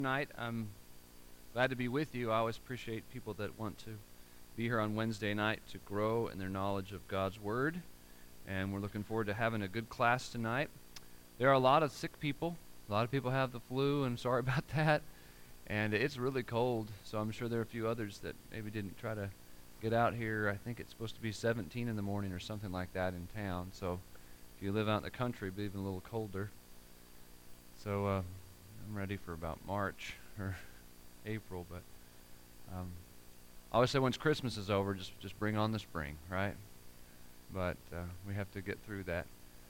Tonight. I'm glad to be with you. I always appreciate people that want to be here on Wednesday night to grow in their knowledge of God's Word. And we're looking forward to having a good class tonight. There are a lot of sick people. A lot of people have the flu, and sorry about that. And it's really cold, so I'm sure there are a few others that maybe didn't try to get out here. I think it's supposed to be 17 in the morning or something like that in town. So if you live out in the country, it'll be even a little colder. So I'm ready for about March or April, but I always say once Christmas is over, just bring on the spring, right? But we have to get through that.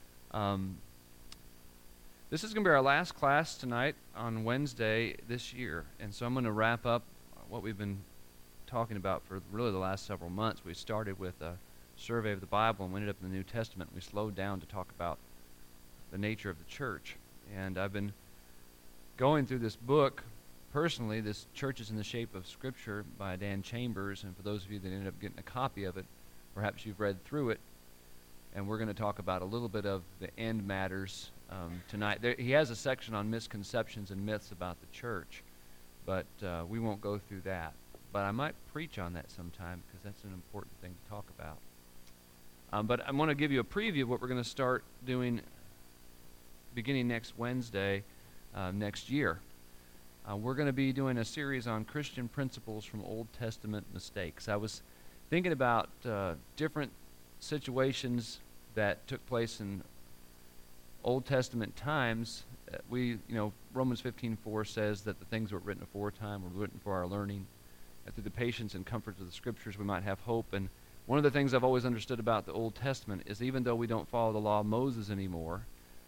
This is going to be our last class tonight on Wednesday this year, and so I'm going to wrap up what we've been talking about for really the last several months. We started with a survey of the Bible and we ended up in the New Testament. We slowed down to talk about the nature of the church, and I've been going through this book personally, this Churches in the Shape of Scripture by Dan Chambers, and for those of you that ended up getting a copy of it, perhaps you've read through it, and we're going to talk about a little bit of the end matters tonight. He has a section on misconceptions and myths about the church, but we won't go through that. But I might preach on that sometime because that's an important thing to talk about. But I want to give you a preview of what we're going to start doing beginning next Wednesday next year. We're going to be doing a series on Christian principles from Old Testament mistakes. I was thinking about different situations that took place in Old Testament times. Romans 15:4 says that the things that were written aforetime were written for our learning, that through the patience and comfort of the Scriptures we might have hope. And one of the things I've always understood about the Old Testament is even though we don't follow the law of Moses anymore,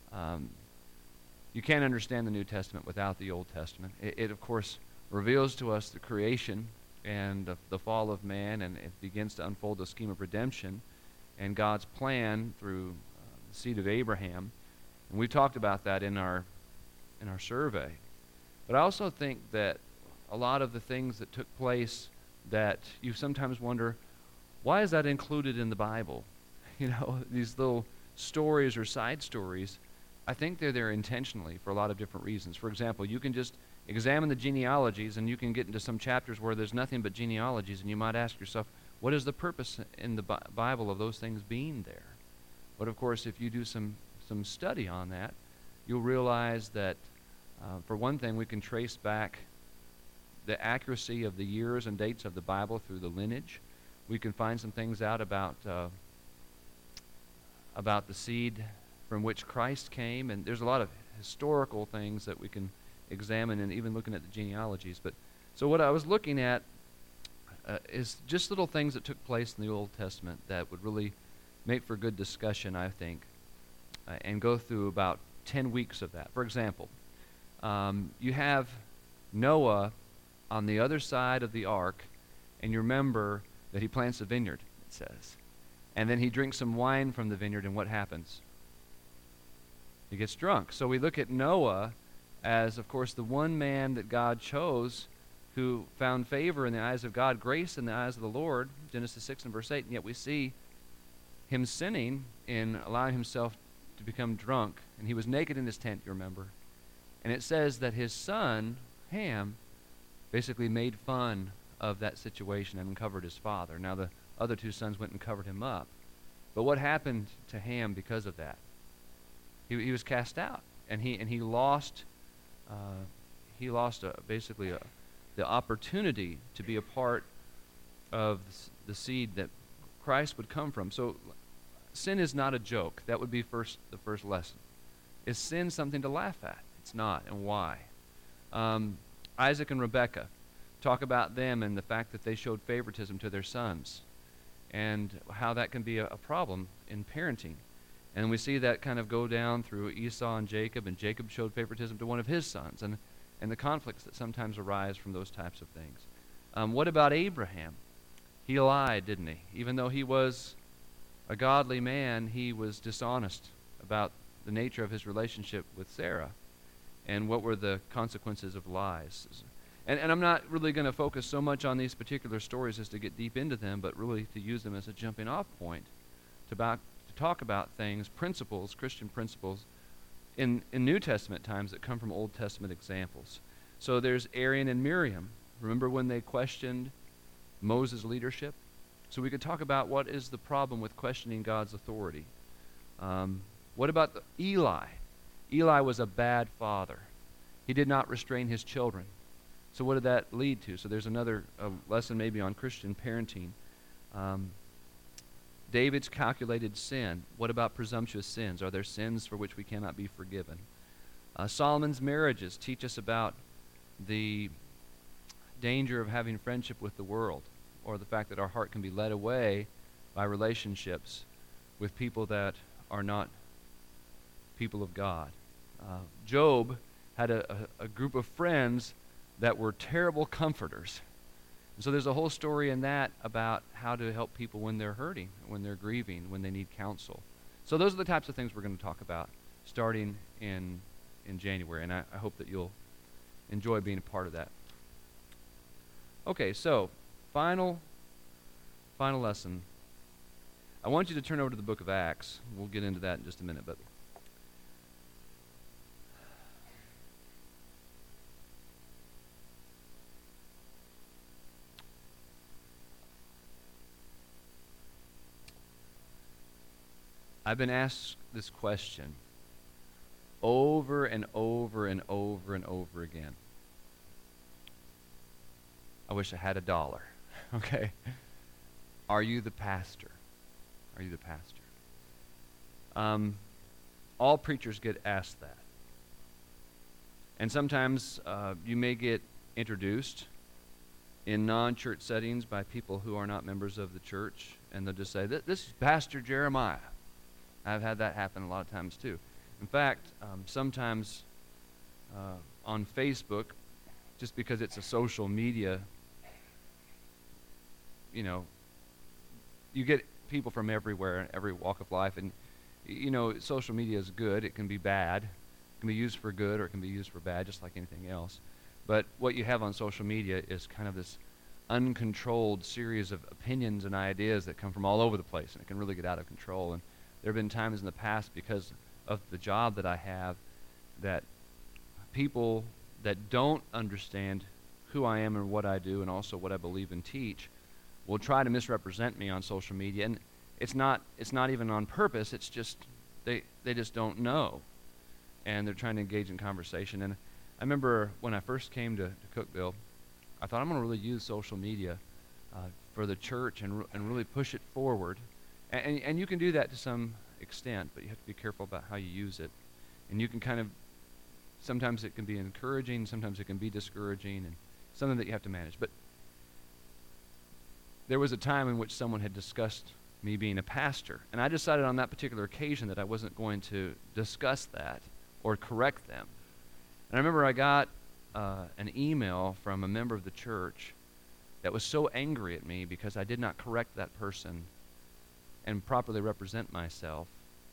you can't understand the New Testament without the Old Testament. It of course, reveals to us the creation and the fall of man, and it begins to unfold the scheme of redemption and God's plan through the seed of Abraham. And we talked about that in our survey. But I also think that a lot of the things that took place that you sometimes wonder, why is that included in the Bible? These little stories or side stories, I think they're there intentionally for a lot of different reasons. For example, you can just examine the genealogies and you can get into some chapters where there's nothing but genealogies, and you might ask yourself, what is the purpose in the Bible of those things being there? But of course, if you do some study on that, you'll realize that for one thing, we can trace back the accuracy of the years and dates of the Bible through the lineage. We can find some things out about the seed from which Christ came, and there's a lot of historical things that we can examine, and even looking at the genealogies. But so what I was looking at is just little things that took place in the Old Testament that would really make for good discussion, I think, and go through about 10 weeks of that. For example, you have Noah on the other side of the ark, and you remember that he plants a vineyard, it says. And then he drinks some wine from the vineyard, and what happens? He gets drunk. So we look at Noah as, of course, the one man that God chose who found favor in the eyes of God, grace in the eyes of the Lord, Genesis 6 and verse 8, and yet we see him sinning in allowing himself to become drunk. And he was naked in his tent, you remember. And it says that his son, Ham, basically made fun of that situation and uncovered his father. Now the other two sons went and covered him up. But what happened to Ham because of that? He was cast out, and he lost basically the opportunity to be a part of the seed that Christ would come from. So sin is not a joke. That would be the first lesson. Is sin something to laugh at? It's not, and why? Isaac and Rebekah, talk about them and the fact that they showed favoritism to their sons, and how that can be a problem in parenting. And we see that kind of go down through Esau and Jacob showed favoritism to one of his sons, and the conflicts that sometimes arise from those types of things. What about Abraham? He lied, didn't he? Even though he was a godly man, he was dishonest about the nature of his relationship with Sarah. And what were the consequences of lies? And I'm not really going to focus so much on these particular stories as to get deep into them, but really to use them as a jumping off point to talk about things, principles, Christian principles, in New Testament times that come from Old Testament examples. So there's Aaron and Miriam. Remember when they questioned Moses' leadership? So we could talk about what is the problem with questioning God's authority. What about Eli? Eli was a bad father. He did not restrain his children. So what did that lead to? So there's another lesson maybe on Christian parenting. David's calculated sin. What about presumptuous sins? Are there sins for which we cannot be forgiven? Solomon's marriages teach us about the danger of having friendship with the world, or the fact that our heart can be led away by relationships with people that are not people of God. Job had a group of friends that were terrible comforters. And so there's a whole story in that about how to help people when they're hurting, when they're grieving, when they need counsel. So those are the types of things we're going to talk about starting in January, and I hope that you'll enjoy being a part of that. Okay, so final lesson. I want you to turn over to the book of Acts. We'll get into that in just a minute, but I've been asked this question over and over and over and over again. I wish I had $1. Okay? Are you the pastor? Are you the pastor? All preachers get asked that. And sometimes you may get introduced in non-church settings by people who are not members of the church, and they'll just say, this is Pastor Jeremiah. I've had that happen a lot of times too. In fact, sometimes on Facebook, just because it's a social media, you get people from everywhere, every walk of life, and social media is good. It can be bad. It can be used for good, or it can be used for bad, just like anything else. But what you have on social media is kind of this uncontrolled series of opinions and ideas that come from all over the place, and it can really get out of control. And there have been times in the past, because of the job that I have, that people that don't understand who I am and what I do, and also what I believe and teach, will try to misrepresent me on social media. And it's not even on purpose. It's just they just don't know, and they're trying to engage in conversation. And I remember when I first came to Cookeville, I thought, I'm going to really use social media for the church and really push it forward. And you can do that to some extent, but you have to be careful about how you use it. And you can sometimes it can be encouraging, sometimes it can be discouraging, and something that you have to manage. But there was a time in which someone had discussed me being a pastor, and I decided on that particular occasion that I wasn't going to discuss that or correct them. And I remember I got an email from a member of the church that was so angry at me because I did not correct that person and properly represent myself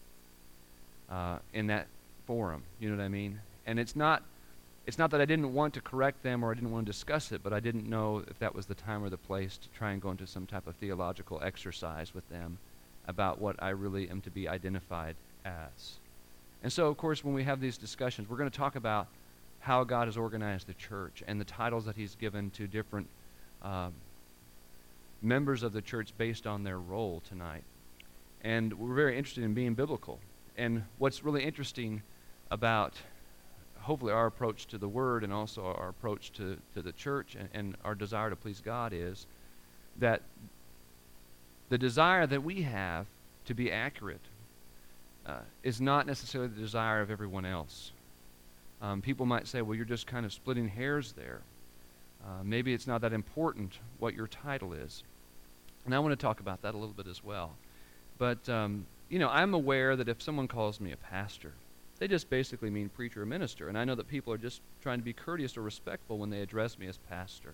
in that forum. You know what I mean? And it's not that I didn't want to correct them or I didn't want to discuss it, but I didn't know if that was the time or the place to try and go into some type of theological exercise with them about what I really am to be identified as. And so, of course, when we have these discussions, we're going to talk about how God has organized the church and the titles that he's given to different members of the church based on their role tonight. And we're very interested in being biblical. And what's really interesting about hopefully our approach to the Word and also our approach to the church and our desire to please God is that the desire that we have to be accurate is not necessarily the desire of everyone else. People might say, well, you're just kind of splitting hairs there. Maybe it's not that important what your title is. And I want to talk about that a little bit as well. But, I'm aware that if someone calls me a pastor, they just basically mean preacher or minister. And I know that people are just trying to be courteous or respectful when they address me as pastor.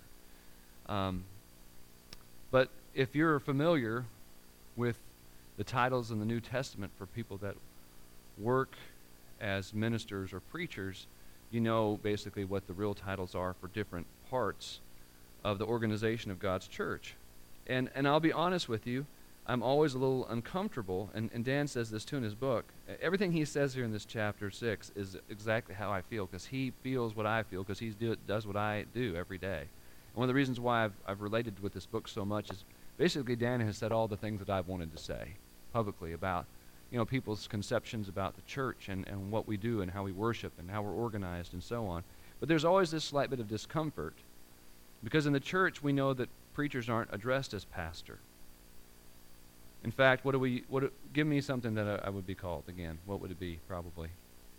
But if you're familiar with the titles in the New Testament for people that work as ministers or preachers, you know basically what the real titles are for different parts of the organization of God's church. And I'll be honest with you, I'm always a little uncomfortable, and Dan says this too in his book. Everything he says here in this chapter 6 is exactly how I feel, because he feels what I feel, because he does what I do every day. And one of the reasons why I've related with this book so much is basically Dan has said all the things that I've wanted to say publicly about people's conceptions about the church and what we do and how we worship and how we're organized and so on. But there's always this slight bit of discomfort, because in the church we know that preachers aren't addressed as pastor. In fact, give me something that I would be called again. What would it be, probably?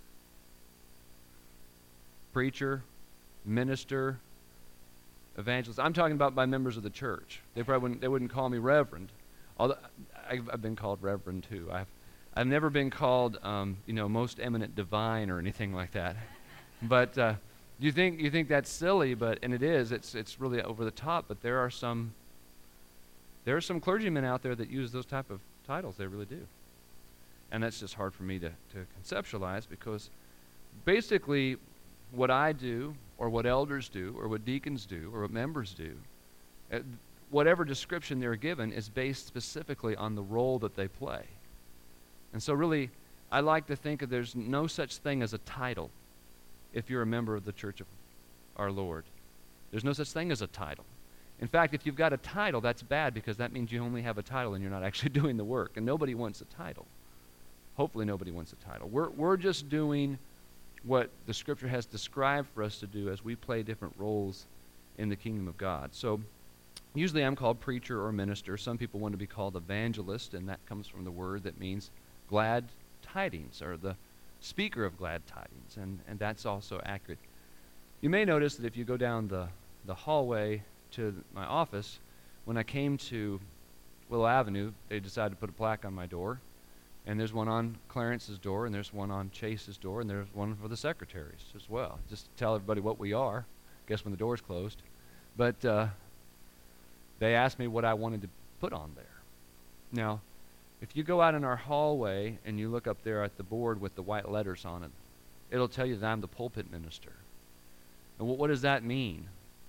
Preacher, minister, evangelist. I'm talking about by members of the church. They wouldn't call me reverend. Although I've been called reverend too. I've never been called most eminent divine or anything like that. But you think that's silly, and it is. It's really over the top. But there are some clergymen out there that use those type of titles. They really do. And that's just hard for me to conceptualize, because basically what I do, or what elders do, or what deacons do, or what members do, whatever description they're given is based specifically on the role that they play. And so really, I like to think that there's no such thing as a title if you're a member of the Church of our Lord. There's no such thing as a title. In fact, if you've got a title, that's bad, because that means you only have a title and you're not actually doing the work. And nobody wants a title. Hopefully nobody wants a title. We're just doing what the Scripture has described for us to do as we play different roles in the kingdom of God. So usually I'm called preacher or minister. Some people want to be called evangelist, and that comes from the word that means glad tidings, or the speaker of glad tidings, and that's also accurate. You may notice that if you go down the hallway to my office, when I came to Willow Avenue, they decided to put a plaque on my door, and there's one on Clarence's door, and there's one on Chase's door, and there's one for the secretaries as well, just to tell everybody what we are, I guess when the door's closed. But they asked me what I wanted to put on there. Now, if you go out in our hallway and you look up there at the board with the white letters on it, it'll tell you that I'm the pulpit minister. And what does that mean?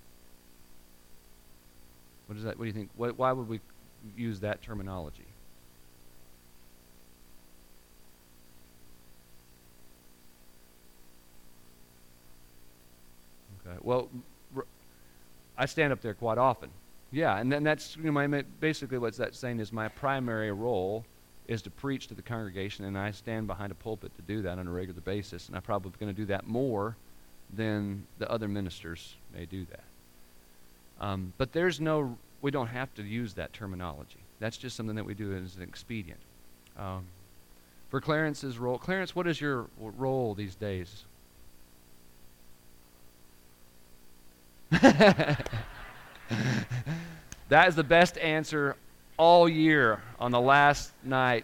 What do you think? Why would we use that terminology? Okay. Well, I stand up there quite often. Yeah, and then that's basically what that's saying is my primary role is to preach to the congregation, and I stand behind a pulpit to do that on a regular basis, and I'm probably going to do that more than the other ministers may do that. But we don't have to use that terminology. That's just something that we do as an expedient. For Clarence's role, Clarence, what is your role these days? That is the best answer all year on the last night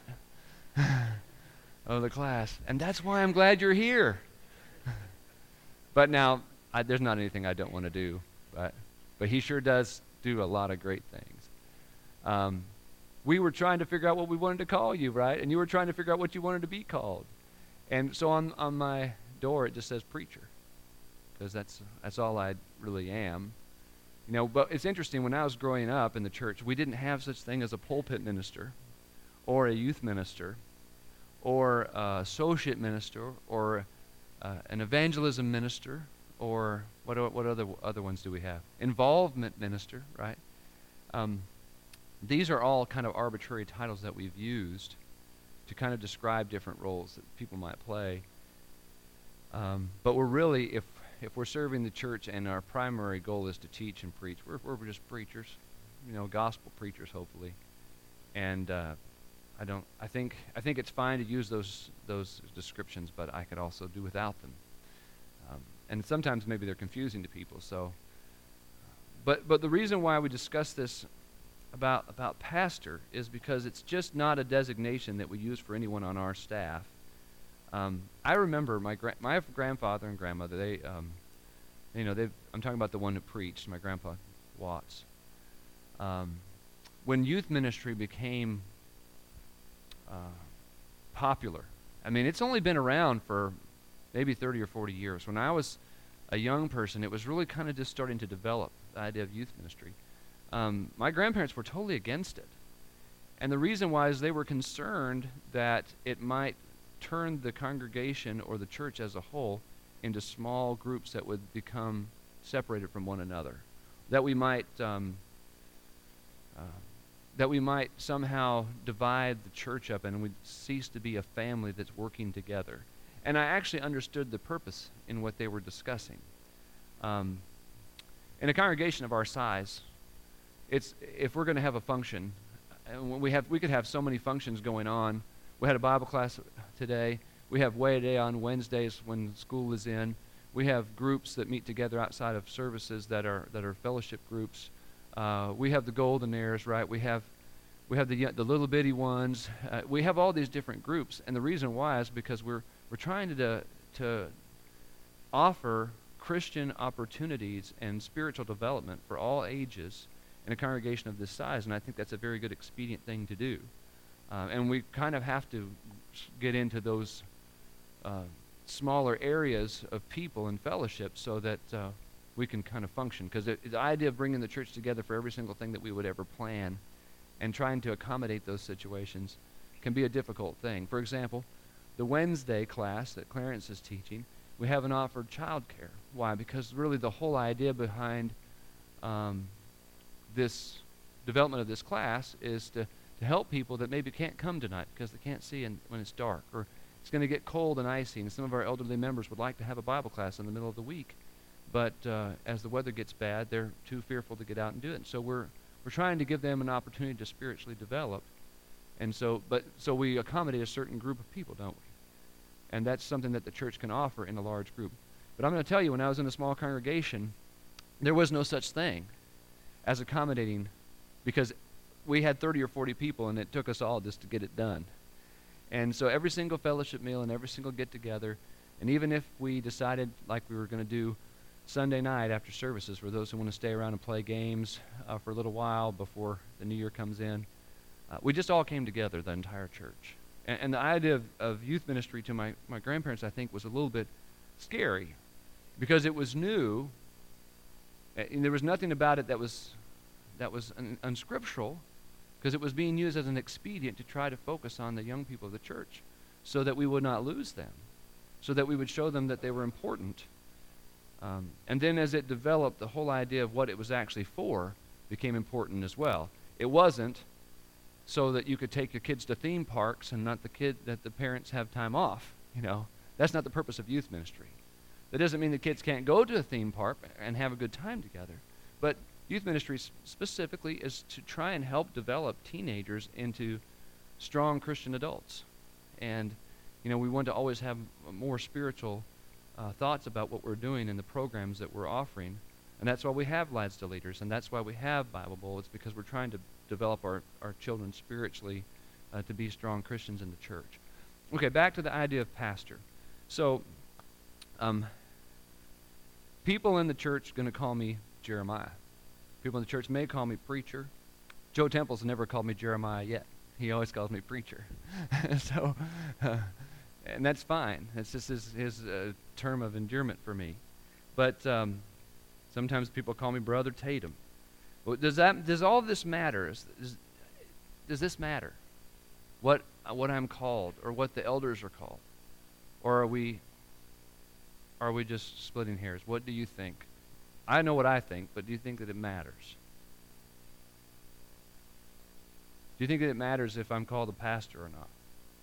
of the class. And that's why I'm glad you're here. But now, there's not anything I don't want to do. But he sure does do a lot of great things. We were trying to figure out what we wanted to call you, right? And you were trying to figure out what you wanted to be called. And so on my door, it just says preacher, because that's all I really am. But it's interesting, when I was growing up in the church, we didn't have such thing as a pulpit minister or a youth minister or associate minister or an evangelism minister, or what other ones do we have? Involvement minister, right? These are all kind of arbitrary titles that we've used to kind of describe different roles that people might play. But we're really, if we're serving the church and our primary goal is to teach and preach, we're just preachers, gospel preachers, hopefully. And I think it's fine to use those descriptions, but I could also do without them. And sometimes maybe they're confusing to people. So, but the reason why we discuss this about pastor is because it's just not a designation that we use for anyone on our staff. I remember my grandfather and grandmother. I'm talking about the one who preached, my grandpa Watts. When youth ministry became popular, it's only been around for maybe 30 or 40 years. When I was a young person, it was really kind of just starting to develop, the idea of youth ministry. My grandparents were totally against it. And the reason why is they were concerned that it might turn the congregation or the church as a whole into small groups that would become separated from one another. That we might somehow divide the church up and we'd cease to be a family that's working together. And I actually understood the purpose in what they were discussing. In a congregation of our size, if we're going to have a function, and we could have so many functions going on. We had a Bible class today. We have Way Day on Wednesdays when school is in. We have groups that meet together outside of services that are fellowship groups. We have the Golden Heirs, right? We have the little bitty ones. We have all these different groups, and the reason why is because we're trying to offer Christian opportunities and spiritual development for all ages in a congregation of this size, and I think that's a very good expedient thing to do. And we kind of have to get into those smaller areas of people and fellowship so that we can kind of function. Because the idea of bringing the church together for every single thing that we would ever plan and trying to accommodate those situations can be a difficult thing. For example, the Wednesday class that Clarence is teaching, we haven't offered childcare. Why? Because really the whole idea behind this development of this class is to help people that maybe can't come tonight because they can't see when it's dark, or it's going to get cold and icy, and some of our elderly members would like to have a Bible class in the middle of the week, but as the weather gets bad, they're too fearful to get out and do it. And so we're trying to give them an opportunity to spiritually develop, and so we accommodate a certain group of people, don't we? And that's something that the church can offer in a large group. But I'm going to tell you, when I was in a small congregation, there was no such thing as accommodating, because we had 30 or 40 people, and it took us all just to get it done. And so every single fellowship meal and every single get-together, and even if we decided like we were going to do Sunday night after services for those who want to stay around and play games for a little while before the new year comes in, we just all came together, the entire church. And the idea of youth ministry to my grandparents, I think, was a little bit scary because it was new, and there was nothing about it that was unscriptural, because it was being used as an expedient to try to focus on the young people of the church so that we would not lose them, so that we would show them that they were important. And then as it developed, the whole idea of what it was actually for became important as well. It wasn't so that you could take your kids to theme parks and not that the parents have time off. That's not the purpose of youth ministry. That doesn't mean the kids can't go to a theme park and have a good time together. But youth ministry specifically is to try and help develop teenagers into strong Christian adults. And, we want to always have more spiritual thoughts about what we're doing in the programs that we're offering. And that's why we have Lads to Leaders, and that's why we have Bible Bowl. It's because we're trying to develop our children spiritually to be strong Christians in the church. Okay, back to the idea of pastor. So, people in the church are going to call me Jeremiah. People in the church may call me preacher. Joe Temple's never called me Jeremiah yet. He always calls me preacher. And that's fine. That's just his term of endearment for me. But sometimes people call me Brother Tatum. Well, does all of this matter? Does this matter? What I'm called, or what the elders are called? Or are we just splitting hairs? What do you think? I know what I think, but do you think that it matters? Do you think that it matters if I'm called a pastor or not?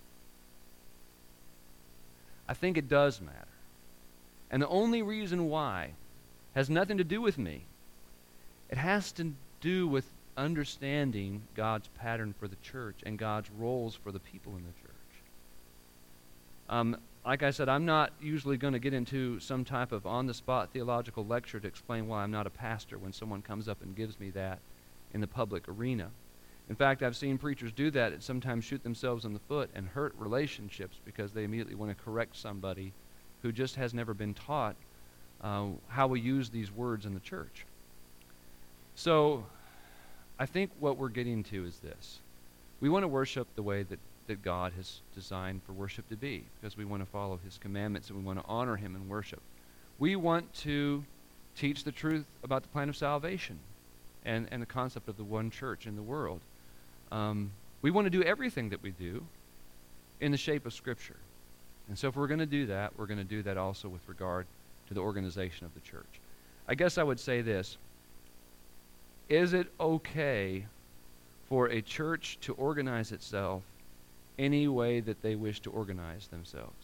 I think it does matter. And the only reason why has nothing to do with me. It has to do with understanding God's pattern for the church and God's roles for the people in the church. Like I said, I'm not usually going to get into some type of on-the-spot theological lecture to explain why I'm not a pastor when someone comes up and gives me that in the public arena. In fact, I've seen preachers do that and sometimes shoot themselves in the foot and hurt relationships because they immediately want to correct somebody who just has never been taught how we use these words in the church. So I think what we're getting to is this. We want to worship the way that God has designed for worship to be, because we want to follow his commandments and we want to honor him in worship. We want to teach the truth about the plan of salvation and the concept of the one church in the world. We want to do everything that we do in the shape of Scripture. And so if we're going to do that, we're going to do that also with regard to the organization of the church. I guess I would say this. Is it okay for a church to organize itself any way that they wish to organize themselves?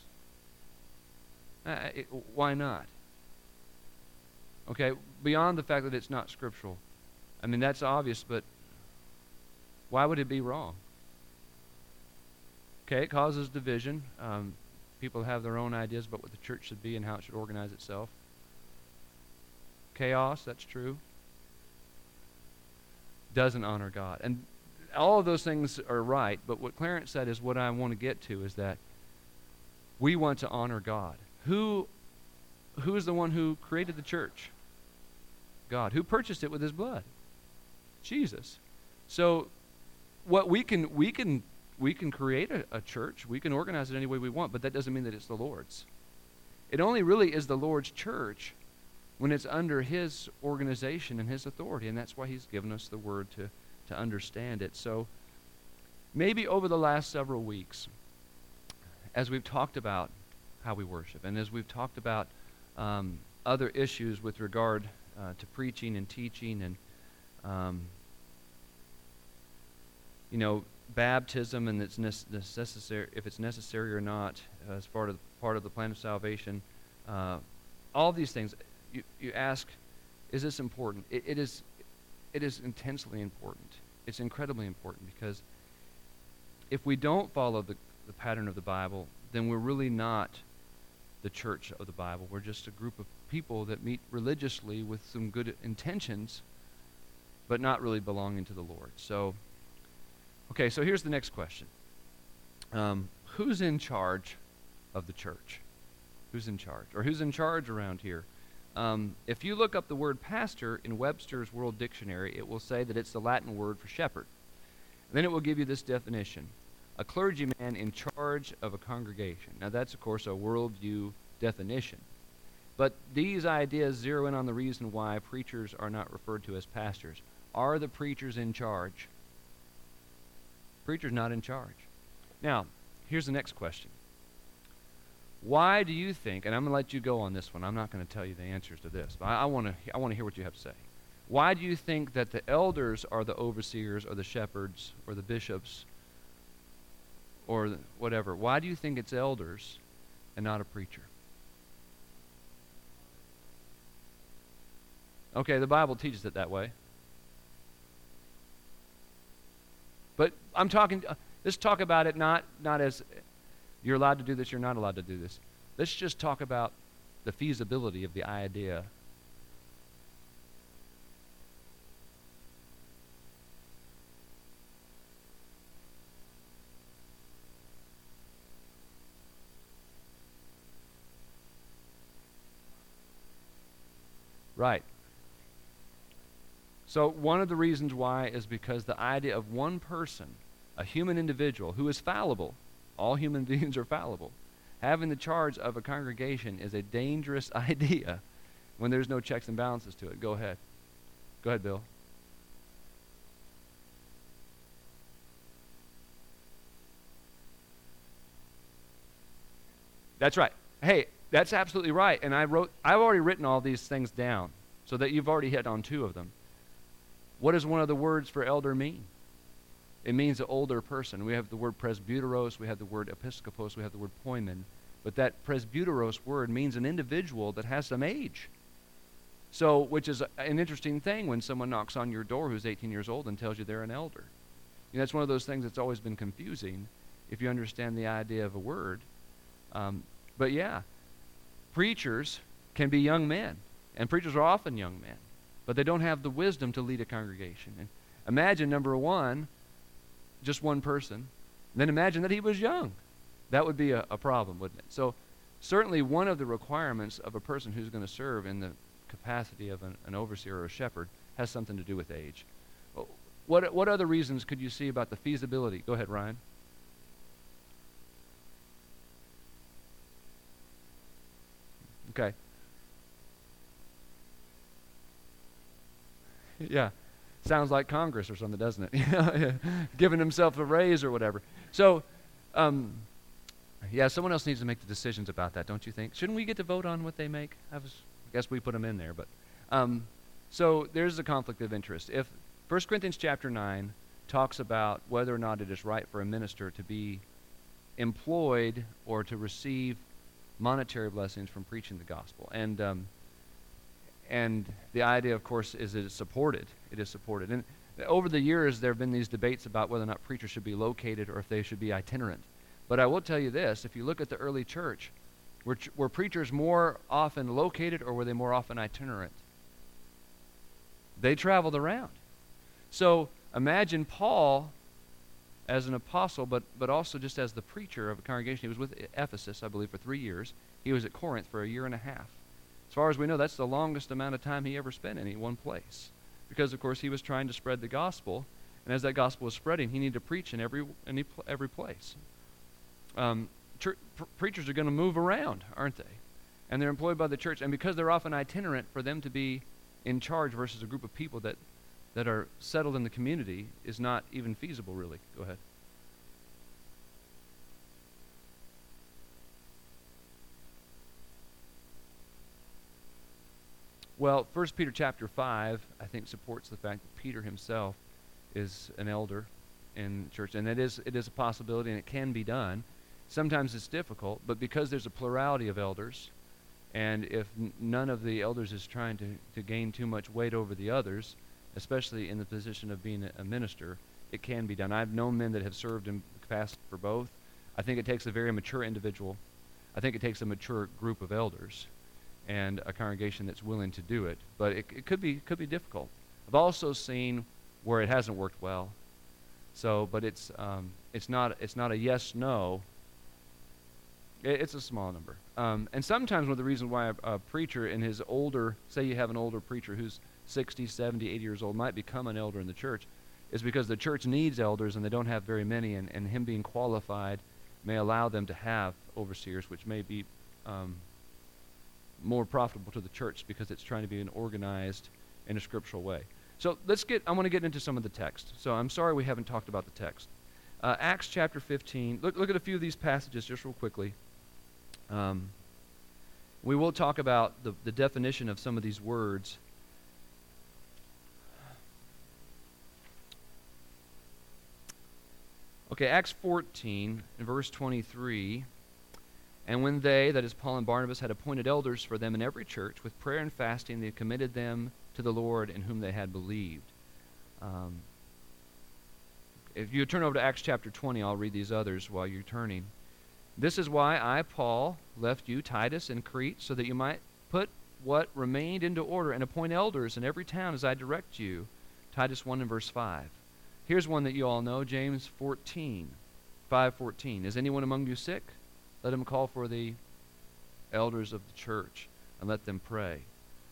Why not? Okay, beyond the fact that it's not scriptural. I mean, that's obvious, but why would it be wrong? Okay, it causes division. People have their own ideas about what the church should be and how it should organize itself. Chaos, that's true. Doesn't honor God. And all of those things are right, but what Clarence said is what I want to get to is that we want to honor God. Who is the one who created the church? God. Who purchased it with his blood? Jesus. So what we can create a church, we can organize it any way we want, but that doesn't mean that it's the Lord's. It only really is the Lord's church when it's under his organization and his authority, and that's why he's given us the word to understand it. So maybe over the last several weeks, as we've talked about how we worship, and as we've talked about other issues with regard to preaching and teaching and baptism and its necessary, if it's necessary or not, as part of the plan of salvation. All these things, you ask, is this important? It is intensely important. It's incredibly important, because if we don't follow the pattern of the Bible, then we're really not the church of the Bible. We're just a group of people that meet religiously with some good intentions, but not really belonging to the Lord. So here's the next question. Who's in charge of the church? Who's in charge? Or who's in charge around here? If you look up the word pastor in Webster's World Dictionary, it will say that it's the Latin word for shepherd. Then it will give you this definition: a clergyman in charge of a congregation. Now that's, of course, a worldview definition. But these ideas zero in on the reason why preachers are not referred to as pastors. Are the preachers in charge? Preacher's not in charge. Now, here's the next question. Why do you think, and I'm going to let you go on this one, I'm not going to tell you the answers to this, but I want to hear what you have to say. Why do you think that the elders are the overseers or the shepherds or the bishops or whatever? Why do you think it's elders and not a preacher? Okay, the Bible teaches it that way. But let's talk about it not as you're allowed to do this, you're not allowed to do this. Let's just talk about the feasibility of the idea. Right. So one of the reasons why is because the idea of one person, a human individual who is fallible, all human beings are fallible, having the charge of a congregation is a dangerous idea when there's no checks and balances to it. Go ahead. Go ahead, Bill. That's right. Hey, that's absolutely right. And I've already written all these things down so that you've already hit on two of them. What does one of the words for elder mean? It means an older person. We have the word presbyteros, we have the word episkopos, we have the word poimen. But that presbyteros word means an individual that has some age. So, which is an interesting thing when someone knocks on your door who's 18 years old and tells you they're an elder. That's one of those things that's always been confusing if you understand the idea of a word. But yeah, preachers can be young men, and preachers are often young men, but they don't have the wisdom to lead a congregation. And imagine, number one, just one person. Then imagine that he was young. That would be a problem, wouldn't it? So certainly one of the requirements of a person who's going to serve in the capacity of an overseer or a shepherd has something to do with age. What other reasons could you see about the feasibility? Go ahead, Ryan. Okay. Yeah. Sounds like Congress or something, doesn't it? Giving himself a raise or whatever. So, yeah, someone else needs to make the decisions about that, don't you think? Shouldn't we get to vote on what they make? I guess we put them in there, but so there's a conflict of interest. If 1 Corinthians chapter 9 talks about whether or not it is right for a minister to be employed or to receive monetary blessings from preaching the gospel, and the idea, of course, is that it's supported. It is supported. And over the years, there have been these debates about whether or not preachers should be located or if they should be itinerant. But I will tell you this, if you look at the early church, were preachers more often located or were they more often itinerant? They traveled around. So imagine Paul as an apostle, but also just as the preacher of a congregation. He was with Ephesus, I believe, for 3 years. He was at Corinth for 1.5 years. As far as we know, that's the longest amount of time he ever spent in any one place. Because, of course, he was trying to spread the gospel, and as that gospel was spreading, he needed to preach in every place. Preachers are going to move around, aren't they? And they're employed by the church, and because they're often itinerant, for them to be in charge versus a group of people that are settled in the community is not even feasible, really. Go ahead. Well, 1 Peter chapter 5, I think, supports the fact that Peter himself is an elder in church, and it is a possibility, and it can be done. Sometimes it's difficult, but because there's a plurality of elders, and if none of the elders is trying to gain too much weight over the others, especially in the position of being a minister, it can be done. I've known men that have served in capacity for both. I think it takes a very mature individual. I think it takes a mature group of elders and a congregation that's willing to do it. But it could be difficult. I've also seen where it hasn't worked well. So, but it's not a yes/no. It's a small number. And sometimes one of the reasons why a preacher in his older, say you have an older preacher who's 60, 70, 80 years old, might become an elder in the church, is because the church needs elders and they don't have very many, and him being qualified may allow them to have overseers, which may be more profitable to the church because it's trying to be organized in a scriptural way. So I want to get into some of the text. So I'm sorry we haven't talked about the text. Acts chapter 15. Look at a few of these passages just real quickly. We will talk about the definition of some of these words. Okay, Acts 14, in verse 23. And when they, that is Paul and Barnabas, had appointed elders for them in every church, with prayer and fasting, they committed them to the Lord in whom they had believed. If you turn over to Acts chapter 20, I'll read these others while you're turning. This is why I, Paul, left you, Titus, in Crete, so that you might put what remained into order and appoint elders in every town as I direct you. Titus 1 and verse 5. Here's one that you all know, James 5:14. Is anyone among you sick? Let him call for the elders of the church and let them pray.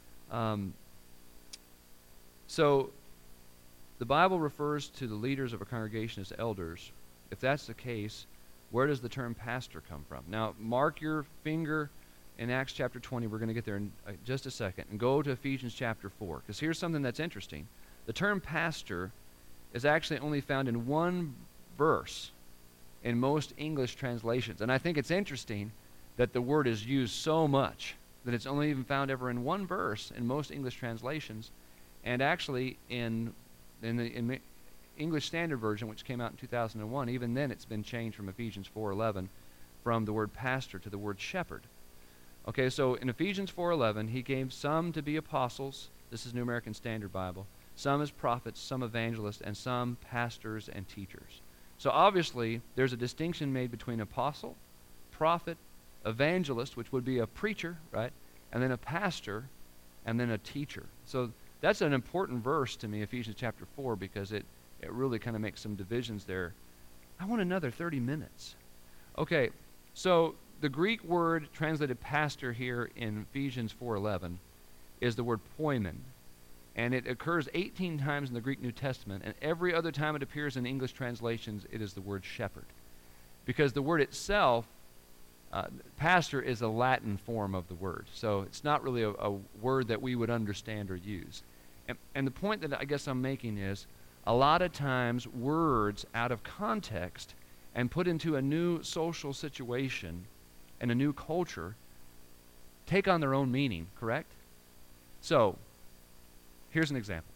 So the Bible refers to the leaders of a congregation as elders. If that's the case, where does the term pastor come from? Now, mark your finger in Acts chapter 20. We're going to get there in just a second. And go to Ephesians chapter 4. Because here's something that's interesting. The term pastor is actually only found in one verse in most English translations. And I think it's interesting that the word is used so much that it's only even found ever in one verse in most English translations. And actually in the English Standard Version, which came out in 2001, even then it's been changed from Ephesians 4:11 from the word pastor to the word shepherd. Okay, so in Ephesians 4:11, he gave some to be apostles. This is New American Standard Bible. Some as prophets, some evangelists, and some pastors and teachers. So obviously, there's a distinction made between apostle, prophet, evangelist, which would be a preacher, right? And then a pastor, and then a teacher. So that's an important verse to me, Ephesians chapter 4, because it really kind of makes some divisions there. I want another 30 minutes. Okay, so the Greek word translated pastor here in Ephesians 4:11 is the word poimen. And it occurs 18 times in the Greek New Testament, and every other time it appears in English translations, it is the word shepherd. Because the word itself, pastor, is a Latin form of the word. So it's not really a word that we would understand or use. And the point that I guess I'm making is, a lot of times words out of context and put into a new social situation and a new culture take on their own meaning, correct? So, here's an example.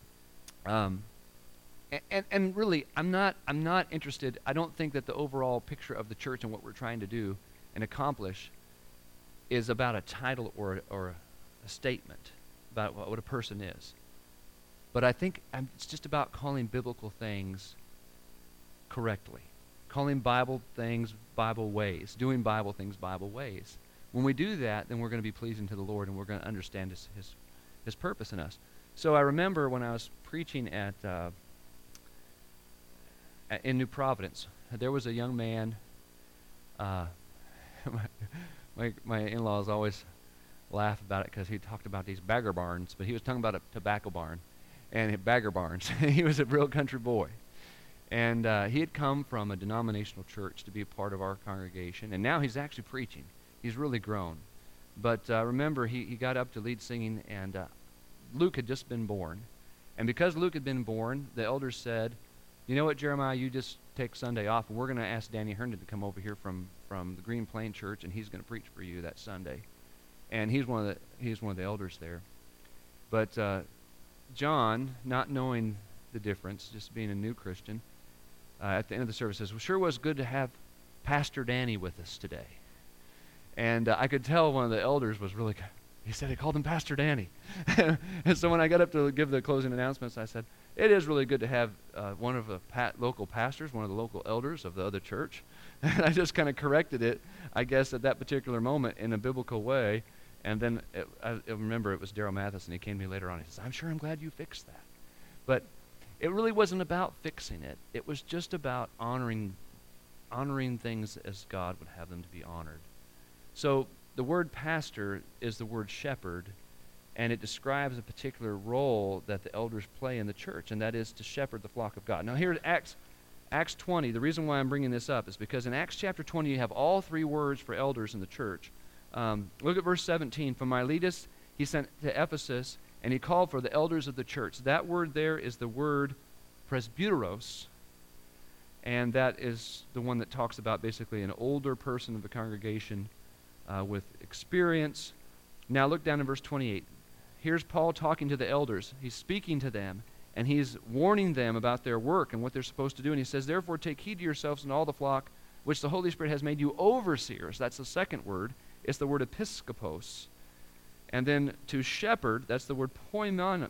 And really, I'm not interested. I don't think that the overall picture of the church and what we're trying to do and accomplish is about a title or a statement about what a person is. But I think it's just about calling biblical things correctly, calling Bible things Bible ways, doing Bible things Bible ways. When we do that, then we're going to be pleasing to the Lord, and we're going to understand His purpose in us. So I remember when I was preaching in New Providence, there was a young man. My in-laws always laugh about it because he talked about these bagger barns, but he was talking about a tobacco barn and bagger barns. He was a real country boy. And he had come from a denominational church to be a part of our congregation, and now he's actually preaching. He's really grown. But remember, he got up to lead singing, and Luke had just been born. And because Luke had been born, the elders said, you know what, Jeremiah, you just take Sunday off, and we're going to ask Danny Herndon to come over here from the Green Plain Church, and he's going to preach for you that Sunday. And he's one of the elders there. But John, not knowing the difference, just being a new Christian, at the end of the service says, well, sure was good to have Pastor Danny with us today. And I could tell one of the elders was really, he said he called him Pastor Danny. And so when I got up to give the closing announcements, I said, it is really good to have one of the local pastors, one of the local elders of the other church. And I just kind of corrected it, I guess, at that particular moment in a biblical way. And then I remember it was Daryl Matheson. He came to me later on. He says, I'm glad you fixed that. But it really wasn't about fixing it. It was just about honoring things as God would have them to be honored. So the word pastor is the word shepherd, and it describes a particular role that the elders play in the church, and that is to shepherd the flock of God. Now here at Acts 20, the reason why I'm bringing this up is because in Acts chapter 20 you have all three words for elders in the church. Look at verse 17. From Miletus he sent to Ephesus, and he called for the elders of the church. That word there is the word presbyteros, and that is the one that talks about basically an older person of the congregation with experience. Now look down in verse 28. Here's Paul talking to the elders. He's speaking to them, and he's warning them about their work and what they're supposed to do. And he says, therefore take heed to yourselves and all the flock which the Holy Spirit has made you overseers. That's the second word. It's the word episkopos. And then to shepherd, that's the word poimon,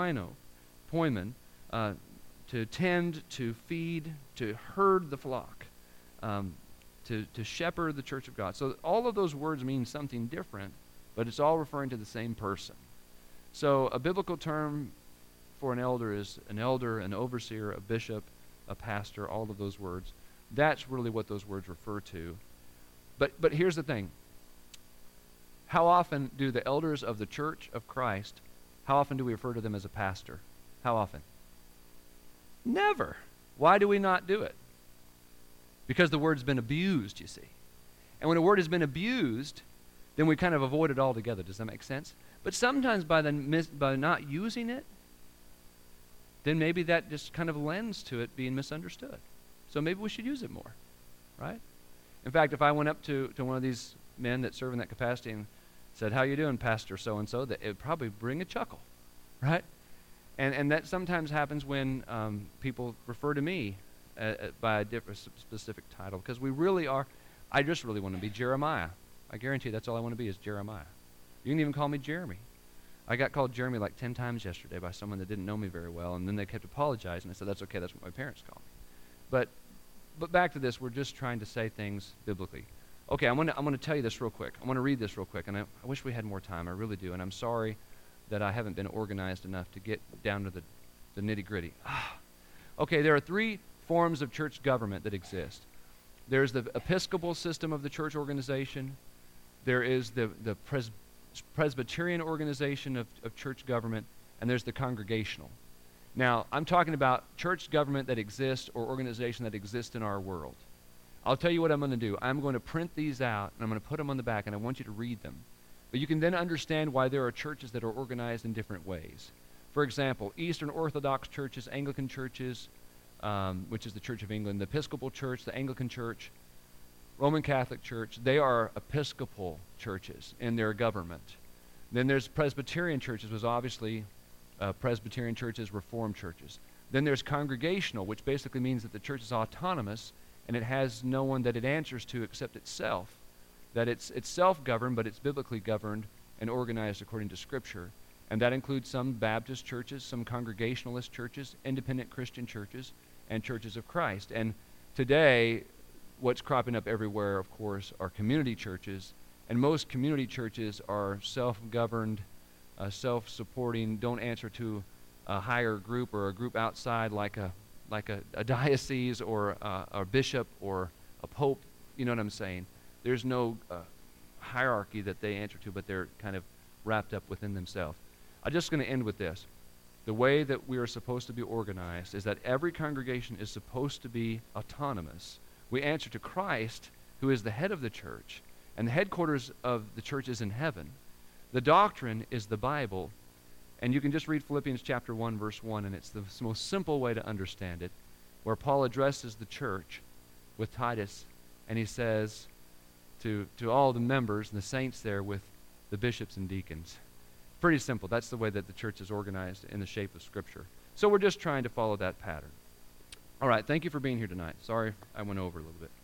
to tend, to feed, to herd the flock, to shepherd the church of God. So all of those words mean something different, but it's all referring to the same person. So a biblical term for an elder is an elder, an overseer, a bishop, a pastor, all of those words. That's really what those words refer to. But here's the thing. How often do the elders of the church of Christ, how often do we refer to them as a pastor? How often? Never. Why do we not do it? Because the word's been abused, you see. And when a word has been abused, then we kind of avoid it altogether. Does that make sense? But sometimes by not using it, then maybe that just kind of lends to it being misunderstood. So maybe we should use it more, right? In fact, if I went up to one of these men that serve in that capacity and said, how you doing, Pastor so-and-so, that it would probably bring a chuckle, right? And that sometimes happens when people refer to me by a different specific title, because we really are, I just really want to be Jeremiah. I guarantee that's all I want to be is Jeremiah. You can even call me Jeremy. I got called Jeremy like 10 times yesterday by someone that didn't know me very well, and then they kept apologizing. I said, that's okay, that's what my parents call me. But back to this, we're just trying to say things biblically. Okay, I'm gonna tell you this real quick. I'm gonna read this real quick, and I wish we had more time. I really do, and I'm sorry that I haven't been organized enough to get down to the nitty-gritty. Okay, there are three forms of church government that exist. There's the Episcopal system of the church organization. There is the Presbyterian organization of church government, and there's the congregational. Now, I'm talking about church government that exists or organization that exists in our world. I'll tell you what I'm going to do. I'm going to print these out, and I'm going to put them on the back, and I want you to read them. But you can then understand why there are churches that are organized in different ways. For example, Eastern Orthodox churches, Anglican churches, which is the Church of England, the Episcopal Church, the Anglican Church, Roman Catholic Church, they are Episcopal churches in their government. Then there's Presbyterian churches, which obviously Presbyterian churches, Reformed churches. Then there's congregational, which basically means that the church is autonomous and it has no one that it answers to except itself. That it's self-governed, but it's biblically governed and organized according to Scripture. And that includes some Baptist churches, some Congregationalist churches, independent Christian churches, and churches of Christ. And today, what's cropping up everywhere, of course, are community churches. And most community churches are self-governed, self-supporting, don't answer to a higher group or a group outside like a diocese or a bishop or a pope. You know what I'm saying? There's no hierarchy that they answer to, but they're kind of wrapped up within themselves. I'm just going to end with this. The way that we are supposed to be organized is that every congregation is supposed to be autonomous. We answer to Christ, who is the head of the church, and the headquarters of the church is in heaven. The doctrine is the Bible, and you can just read Philippians chapter 1, verse 1, and it's the most simple way to understand it, where Paul addresses the church with Titus, and he says to all the members and the saints there with the bishops and deacons. Pretty simple. That's the way that the church is organized in the shape of Scripture. So we're just trying to follow that pattern. All right, thank you for being here tonight. Sorry I went over a little bit.